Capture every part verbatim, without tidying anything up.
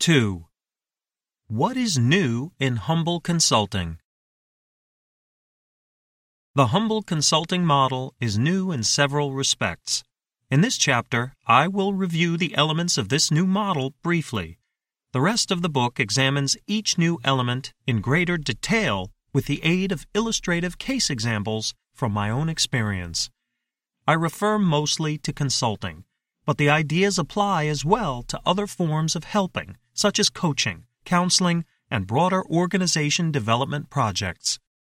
two. What is new in Humble Consulting? The Humble Consulting model is new in several respects. In this chapter, I will review the elements of this new model briefly. The rest of the book examines each new element in greater detail with the aid of illustrative case examples from my own experience. I refer mostly to consulting, but the ideas apply as well to other forms of helping, such as coaching, counseling, and broader organization development projects.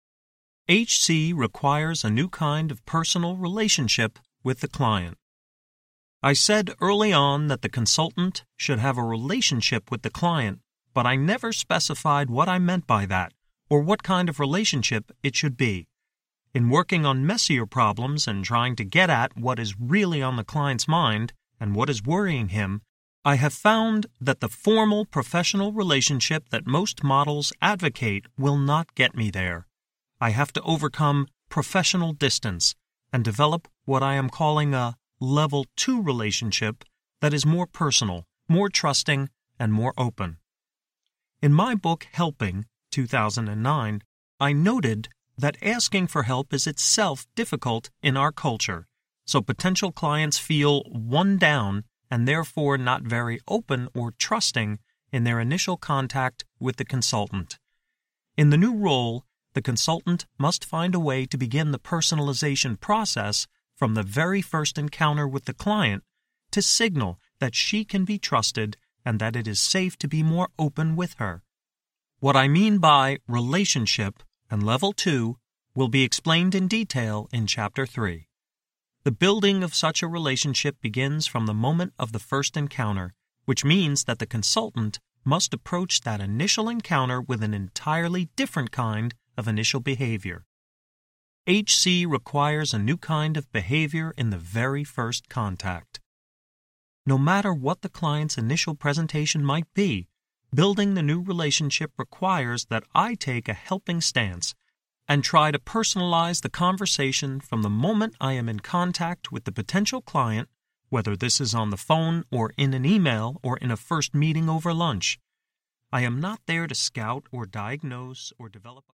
H C requires a new kind of personal relationship with the client. I said early on that the consultant should have a relationship with the client, but I never specified what I meant by that or what kind of relationship it should be. In working on messier problems and trying to get at what is really on the client's mind and what is worrying him, I have found that the formal professional relationship that most models advocate will not get me there. I have to overcome professional distance and develop what I am calling a level two relationship that is more personal, more trusting, and more open. In my book, Helping, two thousand nine, I noted that asking for help is itself difficult in our culture, so potential clients feel one down and therefore not very open or trusting in their initial contact with the consultant. In the new role, the consultant must find a way to begin the personalization process from the very first encounter with the client to signal that she can be trusted and that it is safe to be more open with her. What I mean by relationship and level two will be explained in detail in Chapter three. The building of such a relationship begins from the moment of the first encounter, which means that the consultant must approach that initial encounter with an entirely different kind of initial behavior. H C requires a new kind of behavior in the very first contact. No matter what the client's initial presentation might be, building the new relationship requires that I take a helping stance and try to personalize the conversation from the moment I am in contact with the potential client, whether this is on the phone or in an email or in a first meeting over lunch. I am not there to scout or diagnose or develop a